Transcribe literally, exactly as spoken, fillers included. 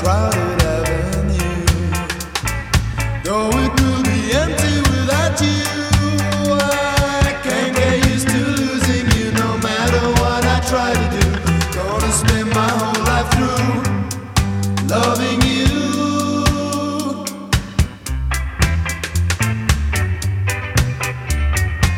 crowded avenue. Though it will be empty without you, I can't get used to losing you no matter what I try to do. Gonna spend my whole life through loving you.